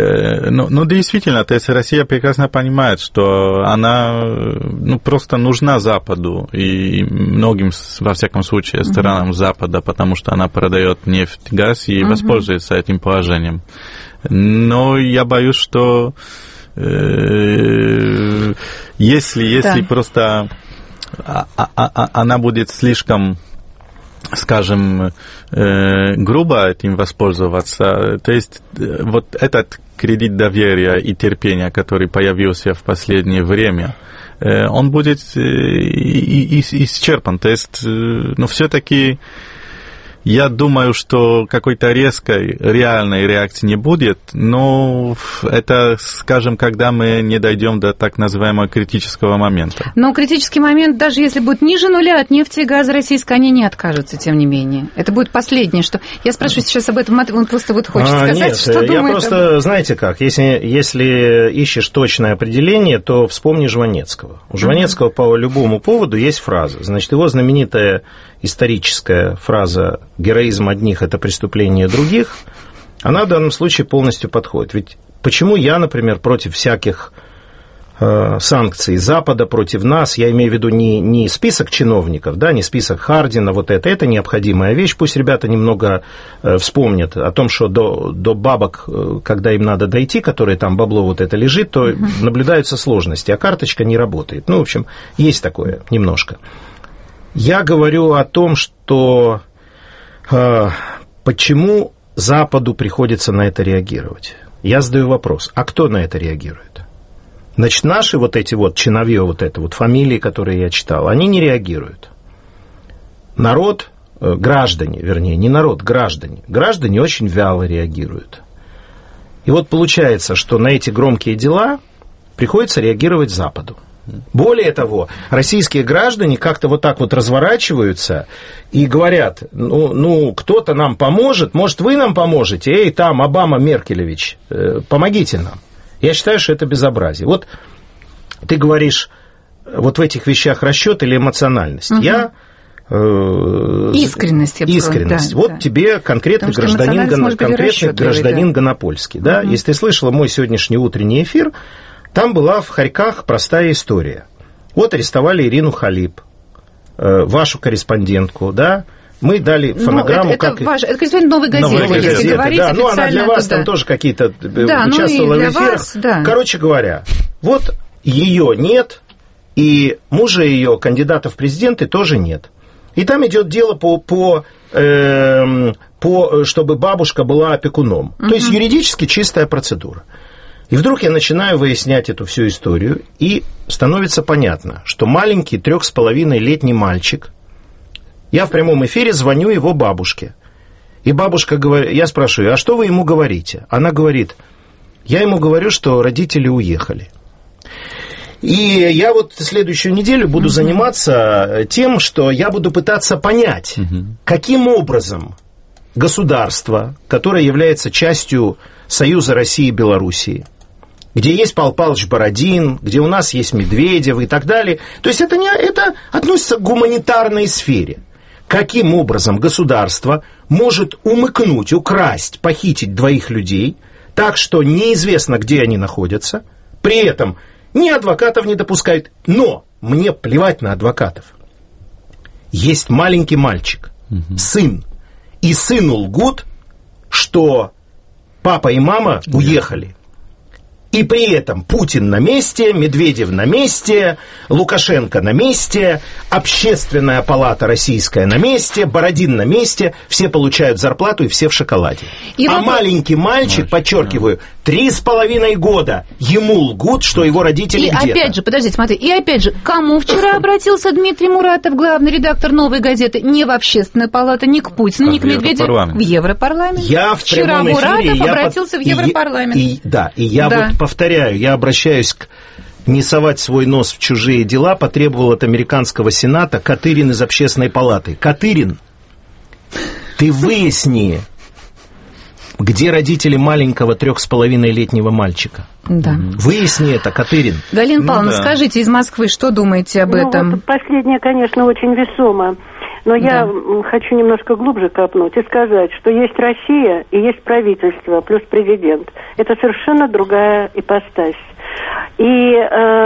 Но действительно, то есть Россия прекрасно понимает, что она просто нужна Западу и многим, во всяком случае, странам Запада, потому что она продает нефть, газ и воспользуется этим положением. Но я боюсь, что если просто она будет слишком, скажем, грубо этим воспользоваться, то есть вот этот кредит доверия и терпения, который появился в последнее время, он будет исчерпан. То есть, все-таки я думаю, что какой-то резкой, реальной реакции не будет, но это, скажем, когда мы не дойдем до так называемого критического момента. Но критический момент, даже если будет ниже нуля, от нефти и газа российской, они не откажутся, тем не менее. Это будет последнее, что... Я спрашиваю сейчас об этом, он просто вот хочет сказать, нет, что думает. Я просто, знаете как, если ищешь точное определение, то вспомни Жванецкого. У Жванецкого по любому поводу есть фраза. Значит, его знаменитая историческая фраза «героизм одних – это преступление других», она в данном случае полностью подходит. Ведь почему я, например, против всяких санкций Запада против нас, я имею в виду не список чиновников, да, не список Хардина, вот это необходимая вещь, пусть ребята немного вспомнят о том, что до бабок, когда им надо дойти, которые там бабло вот это лежит, то наблюдаются сложности, а карточка не работает. В общем, есть такое немножко. Я говорю о том, что почему Западу приходится на это реагировать. Я задаю вопрос, а кто на это реагирует? Значит, наши вот эти вот чиновье, вот это вот фамилии, которые я читал, они не реагируют. Народ, граждане, вернее, не народ, граждане очень вяло реагируют. И вот получается, что на эти громкие дела приходится реагировать Западу. Более того, российские граждане как-то вот так вот разворачиваются и говорят, ну кто-то нам поможет, может, вы нам поможете, эй, там, Обама Меркелевич, помогите нам. Я считаю, что это безобразие. Вот ты говоришь, вот в этих вещах расчет или эмоциональность. Угу. Искренность. Да, вот да. тебе конкретный гражданин Гонопольский. Да? Угу. Если ты слышала мой сегодняшний утренний эфир, там была в Харьках простая история. Вот арестовали Ирину Халип, вашу корреспондентку, да? Мы дали фонограмму, это корреспондент «Новой газеты», если говорить да, официально. Она для вас там тоже какие-то участвовала в эфирах. Вас, да. Короче говоря, вот ее нет, и мужа ее, кандидата в президенты, тоже нет. И там идет дело чтобы бабушка была опекуном. Угу. То есть юридически чистая процедура. И вдруг я начинаю выяснять эту всю историю, и становится понятно, что маленький 3,5-летний мальчик, я в прямом эфире звоню его бабушке, и бабушка говорит, я спрашиваю, а что вы ему говорите? Она говорит, я ему говорю, что родители уехали. И я вот следующую неделю буду заниматься тем, что я буду пытаться понять, каким образом государство, которое является частью Союза России и Белоруссии, где есть Павел Павлович Бородин, где у нас есть Медведев и так далее. То есть это относится к гуманитарной сфере. Каким образом государство может умыкнуть, украсть, похитить двоих людей, так что неизвестно, где они находятся, при этом ни адвокатов не допускают, но мне плевать на адвокатов. Есть маленький мальчик, сын, и сыну лгут, что папа и мама уехали. И при этом Путин на месте, Медведев на месте, Лукашенко на месте, Общественная палата российская на месте, Бородин на месте, все получают зарплату и все в шоколаде. Маленький мальчик, подчеркиваю, 3,5 года, ему лгут, что его родители где-то. И опять же, подождите, смотри, кому вчера обратился Дмитрий Муратов, главный редактор «Новой газеты», не в Общественную палату, не к Путину, не к Медведеву, в Европарламент. Вчера Муратов обратился в Европарламент. И я вот повторяю, я обращаюсь не совать свой нос в чужие дела, потребовал от американского Сената Катырин из Общественной палаты. Катырин, ты выясни, где родители маленького 3,5-летнего мальчика. Да. Выясни это, Катырин. Галина Павловна, скажите из Москвы, что думаете об этом? Вот последнее, конечно, очень весомо. Но я хочу немножко глубже копнуть и сказать, что есть Россия и есть правительство, плюс президент. Это совершенно другая ипостась. И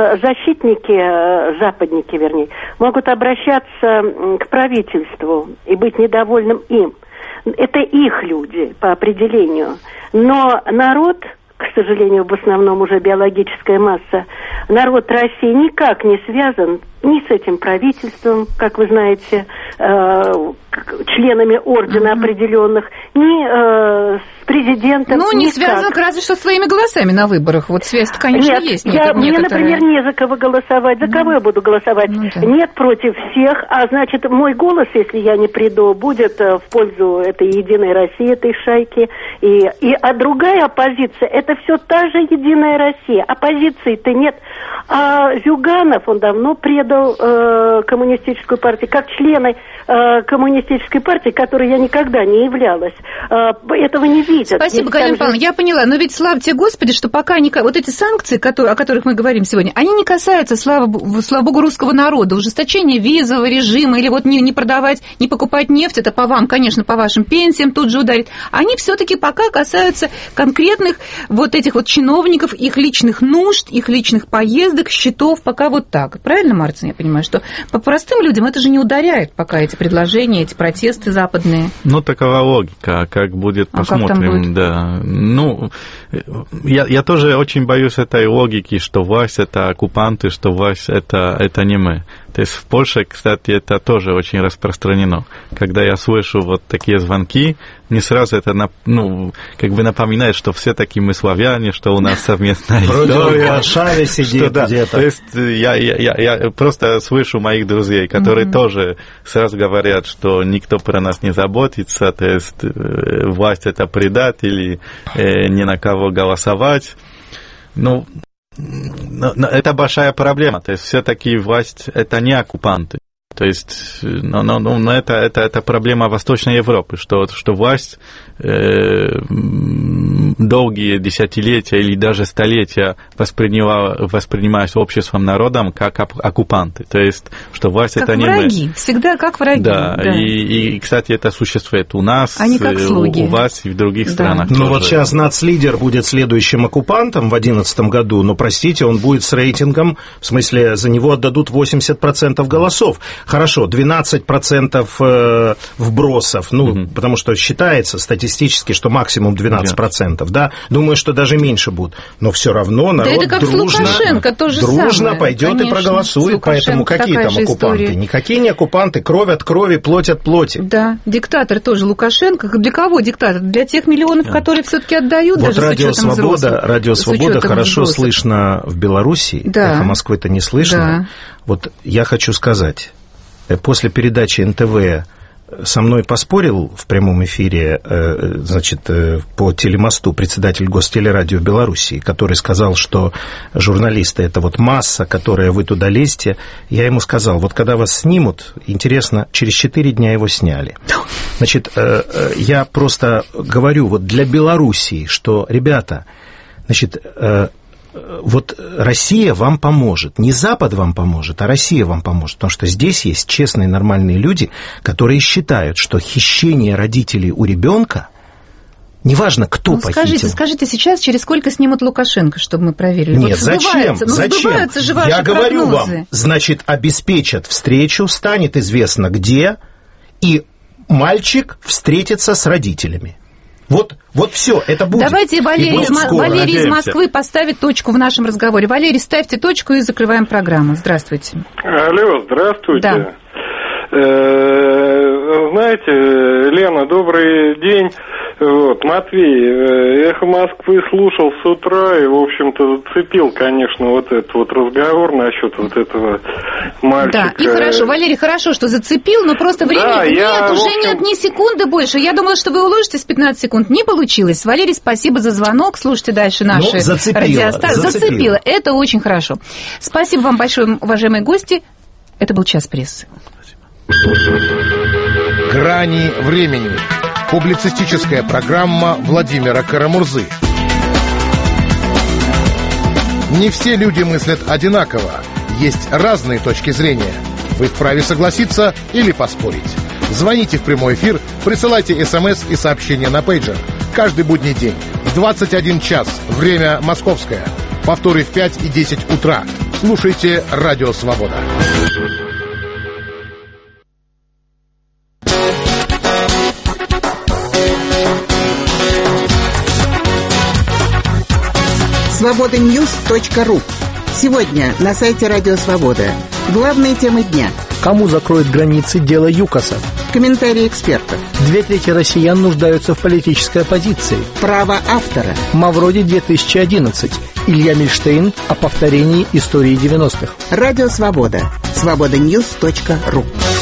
защитники, западники, вернее, могут обращаться к правительству и быть недовольным им. Это их люди по определению. Но народ, к сожалению, в основном уже биологическая масса, народ России никак не связан ни с этим правительством, как вы знаете, членами ордена определенных, ни с президентом. Ну, не связан разве что своими голосами на выборах. Вот связь-то, конечно, есть. Мне, например, не за кого голосовать. За кого я буду голосовать? Нет, против всех. А значит, мой голос, если я не приду, будет в пользу этой Единой России, этой шайки. А другая оппозиция, это все та же Единая Россия. Оппозиции-то нет. А Зюганов, он давно предал коммунистическую партию. Как члены коммунистической партии, которой я никогда не являлась, этого не видят. Спасибо, Галина Павловна, я поняла. Но ведь, слава тебе, Господи, что пока вот эти санкции, о которых мы говорим сегодня, они не касаются, слава богу, русского народа. Ужесточение визового режима или вот не продавать, не покупать нефть, это по вам, конечно, по вашим пенсиям тут же ударит. Они все-таки пока касаются конкретных вот этих вот чиновников, их личных нужд, их личных поездок, счетов, пока вот так. Правильно, Мартин, я понимаю, что по простым людям это же не ударяет пока эти предложения, эти протесты западные. Ну, такова логика. Как будет, посмотрим. Как там будет? Да. Ну, я тоже очень боюсь этой логики, что власть — это оккупанты, что власть — это не мы. То есть в Польше, кстати, это тоже очень распространено. Когда я слышу вот такие звонки, мне сразу это, как бы напоминает, что все такие мы славяне, что у нас совместная история. Вроде в Варшаве сидит где-то. То есть я просто слышу моих друзей, которые тоже сразу говорят, что никто про нас не заботится, то есть власть — это предатели, ни на кого голосовать. Но это большая проблема. То есть все-таки власть — это не оккупанты. То есть, это проблема Восточной Европы, что власть долгие десятилетия или даже столетия воспринималась обществом, народом как оккупанты. То есть, что власть — это не враги, мы. Всегда как враги. Да. И, кстати, это существует у нас, у вас и в других странах. Ну вот сейчас нацлидер будет следующим оккупантом в 2011 году, но, простите, он будет с рейтингом, в смысле, за него отдадут 80% голосов. Хорошо, 12% вбросов, потому что считается статистически, что максимум 12%, да? Думаю, что даже меньше будут. Но все равно народ это как дружно пойдет, конечно, и проголосует. Поэтому какие там оккупанты? История. Никакие не оккупанты, кровь от крови, плоть от плоти. Да, диктатор тоже Лукашенко. Для кого диктатор? Для тех миллионов, которые все-таки отдают, вот даже Радио Свобода хорошо слышно в Беларуси, Эхо Москвы-то не слышно. Да. Вот я хочу сказать, после передачи НТВ со мной поспорил в прямом эфире, по телемосту председатель Гостелерадио Беларуси, который сказал, что журналисты — это вот масса, которая вы туда лезете. Я ему сказал, вот когда вас снимут, интересно, через 4 дня его сняли. Значит, я просто говорю вот для Белоруссии, что, ребята, значит, вот Россия вам поможет. Не Запад вам поможет, а Россия вам поможет. Потому что здесь есть честные, нормальные люди, которые считают, что хищение родителей у ребенка, неважно, кто похитил. Скажите, сейчас через сколько снимут Лукашенко, чтобы мы проверили? Нет, вот зачем? Сбываются же ваши Я говорю прогнозы. вам, значит, обеспечат встречу, станет известно где, и мальчик встретится с родителями. Вот все, это будет. Давайте Валерий из Москвы поставит точку в нашем разговоре. Валерий, ставьте точку и закрываем программу. Здравствуйте. Алло, здравствуйте. Да. Знаете, Лена, добрый день. Вот, Матвей, Эхо Москвы слушал с утра и, в общем-то, зацепил, конечно, вот этот вот разговор насчет вот этого мальчика. Да, и хорошо, Валерий, хорошо, что зацепил, но просто времени нет ни секунды больше. Я думала, что вы уложитесь в 15 секунд. Не получилось. Валерий, спасибо за звонок. Слушайте дальше наши радиостанции. Зацепило. Это очень хорошо. Спасибо вам большое, уважаемые гости. Это был «Час прессы». «Грани времени». Публицистическая программа Владимира Карамурзы. Не все люди мыслят одинаково. Есть разные точки зрения. Вы вправе согласиться или поспорить. Звоните в прямой эфир, присылайте СМС и сообщения на пейджер. Каждый будний день в 21 час. Время московское. Повторы в 5 и 10 утра. Слушайте «Радио Свобода». Свободаньюз.ру. Сегодня на сайте Радио Свобода. Главные темы дня. Кому закроют границы дело ЮКОСа? Комментарии экспертов. 2/3 россиян нуждаются в политической оппозиции. Право автора. Мавроди 2011. Илья Мильштейн о повторении истории 90-х. Радио Свобода. Свободаньюз.ру.